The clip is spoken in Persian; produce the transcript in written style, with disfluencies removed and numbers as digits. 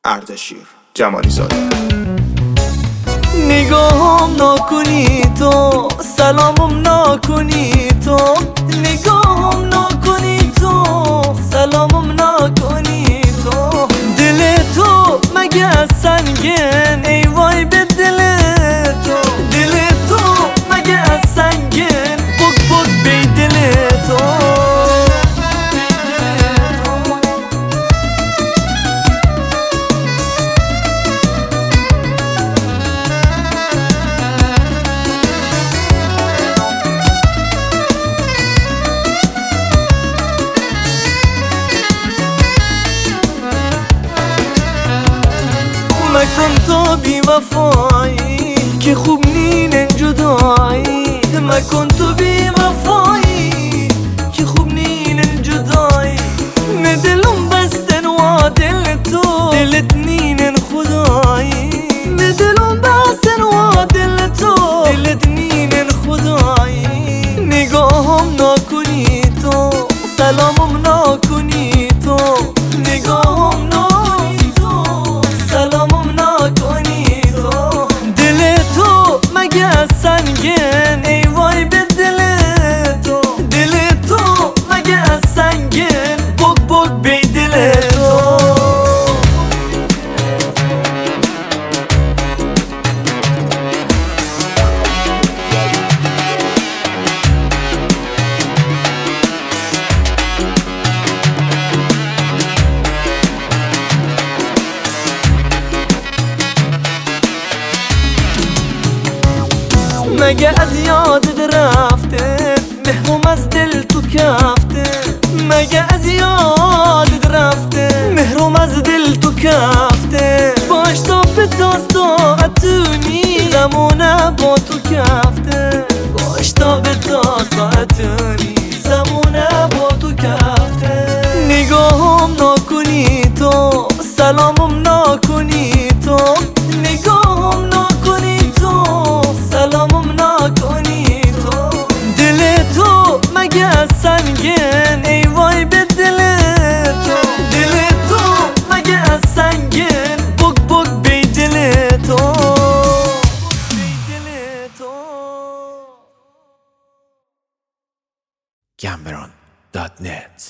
اردشیر جمالی زاده. نگاهم نکنی تو، سلامم نکنی تو، نگاهم نکنی تو، سلامم نکنی تو. دل تو مگه از سنگن، ای وای به دل تو. دل تو مگه از سنگن، بک بک بی دل تو. مکن تو بی وفایی که خوب نینن جدایی. مکن تو بی وفایی که خوب نینن جدایی. نه دلم بستن و دل تو، دلت نینن خدایی. نه دلم بستن و دل تو، دلت نینن خدایی. نگاهم نکنی تو، سلامم نکنی تو، نگاهم نکنی تو، سلامم نکنی تو. دل تو مگه از سنگن، ای وای به دل تو. دل تو مگه از سنگن، بک بک بی دل تو. مگه از یادت رفته، مهرم از دل تو کفته. مگه از یادت رفته، مهرم از دل تو کفته. باش تا به تاز طاعتونی، زمونه با تو کفته. باش تا به تاز طاعتونی، زمونه با تو کفته. نگاهم نکنی تو، سلامم نکنی تو، نگاهم نکنی تو، سلامم نکنی تو. دل تو مگه از سنگن، ای وای به دل تو. دل تو مگه از سنگن، بک بک بی دل تو. Cameron.net